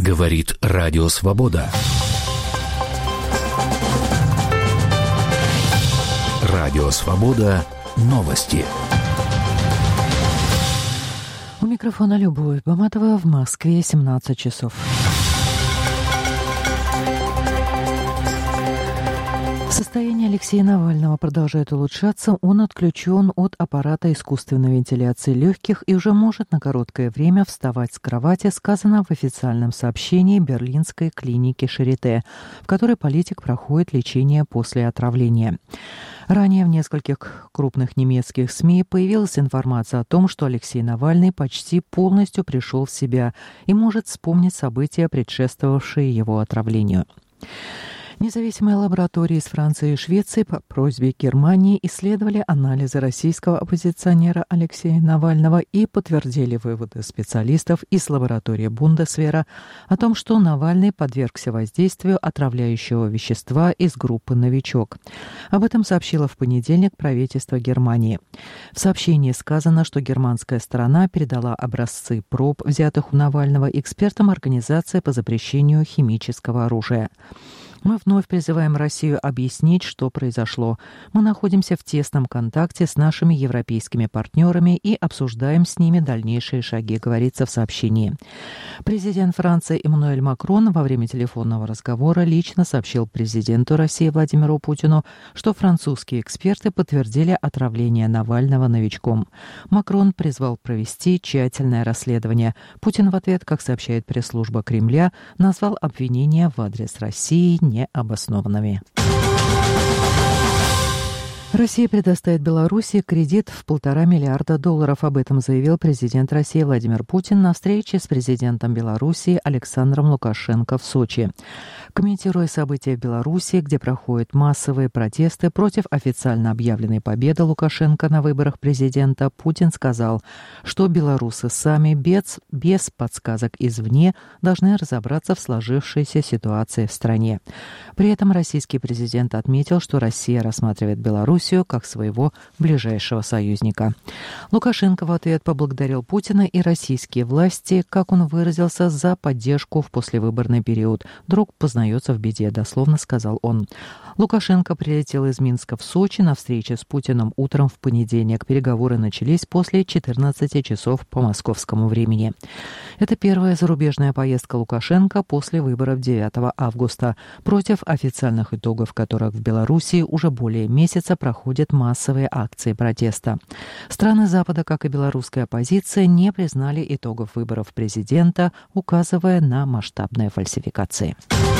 Говорит Радио Свобода. Радио Свобода. Новости. У микрофона Любовь Баматова, в Москве 17 часов. Состояние Алексея Навального продолжает улучшаться. Он отключен от аппарата искусственной вентиляции легких и уже может на короткое время вставать с кровати, сказано в официальном сообщении берлинской клиники Шарите, в которой политик проходит лечение после отравления. Ранее в нескольких крупных немецких СМИ появилась информация о том, что Алексей Навальный почти полностью пришел в себя и может вспомнить события, предшествовавшие его отравлению. Независимые лаборатории из Франции и Швеции по просьбе Германии исследовали анализы российского оппозиционера Алексея Навального и подтвердили выводы специалистов из лаборатории Бундесвера о том, что Навальный подвергся воздействию отравляющего вещества из группы «Новичок». Об этом сообщило в понедельник правительство Германии. В сообщении сказано, что германская сторона передала образцы проб, взятых у Навального, экспертам Организации по запрещению химического оружия. Мы вновь призываем Россию объяснить, что произошло. Мы находимся в тесном контакте с нашими европейскими партнерами и обсуждаем с ними дальнейшие шаги, говорится в сообщении. Президент Франции Эммануэль Макрон во время телефонного разговора лично сообщил президенту России Владимиру Путину, что французские эксперты подтвердили отравление Навального новичком. Макрон призвал провести тщательное расследование. Путин в ответ, как сообщает пресс-служба Кремля, назвал обвинения в адрес России необоснованными. Россия предоставит Белоруссии кредит в $1,5 миллиарда. Об этом заявил президент России Владимир Путин на встрече с президентом Белоруссии Александром Лукашенко в Сочи. Комментируя события в Белоруссии, где проходят массовые протесты против официально объявленной победы Лукашенко на выборах президента, Путин сказал, что белорусы сами без подсказок извне должны разобраться в сложившейся ситуации в стране. При этом российский президент отметил, что Россия рассматривает Белоруссию как своего ближайшего союзника. Лукашенко в ответ поблагодарил Путина и российские власти, как он выразился, за поддержку в послевыборный период. «Друг познается в беде», дословно сказал он. Лукашенко прилетел из Минска в Сочи на встрече с Путиным утром в понедельник. Переговоры начались после 14 часов по московскому времени. Это первая зарубежная поездка Лукашенко после выборов 9 августа, против официальных итогов которых в Белоруссии уже более месяца проходят массовые акции протеста. Страны Запада, как и белорусская оппозиция, не признали итогов выборов президента, указывая на масштабные фальсификации.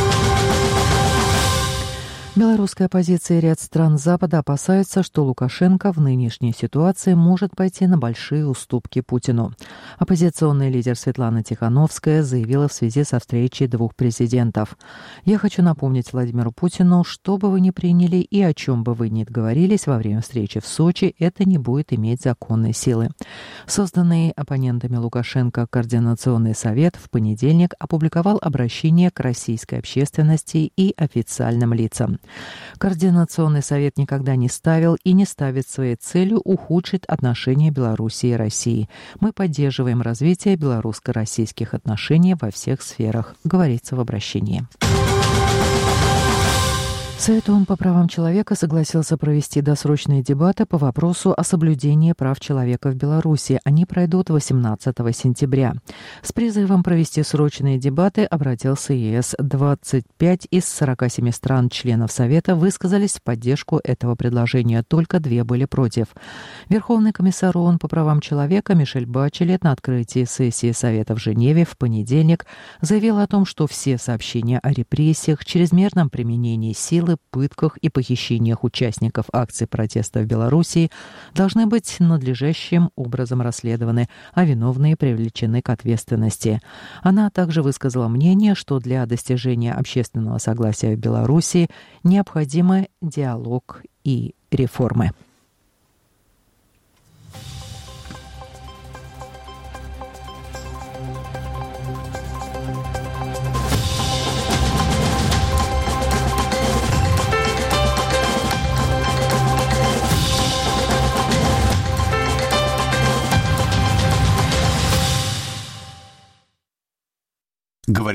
Белорусская оппозиция и ряд стран Запада опасаются, что Лукашенко в нынешней ситуации может пойти на большие уступки Путину. Оппозиционный лидер Светлана Тихановская заявила в связи со встречей двух президентов: «Я хочу напомнить Владимиру Путину, что бы вы ни приняли и о чем бы вы ни договорились во время встречи в Сочи, это не будет иметь законной силы». Созданный оппонентами Лукашенко Координационный совет в понедельник опубликовал обращение к российской общественности и официальным лицам. Координационный совет никогда не ставил и не ставит своей целью ухудшить отношения Беларуси и России. Мы поддерживаем развитие белорусско-российских отношений во всех сферах, говорится в обращении. Совет ООН по правам человека согласился провести досрочные дебаты по вопросу о соблюдении прав человека в Беларуси. Они пройдут 18 сентября. С призывом провести срочные дебаты обратился ЕС. 25 из 47 стран-членов Совета высказались в поддержку этого предложения, только 2 были против. Верховный комиссар ООН по правам человека Мишель Бачелет на открытии сессии Совета в Женеве в понедельник заявил о том, что все сообщения о репрессиях, чрезмерном применении силы, пытках и похищениях участников акций протеста в Белоруссии должны быть надлежащим образом расследованы, а виновные привлечены к ответственности. Она также высказала мнение, что для достижения общественного согласия в Белоруссии необходимы диалог и реформы.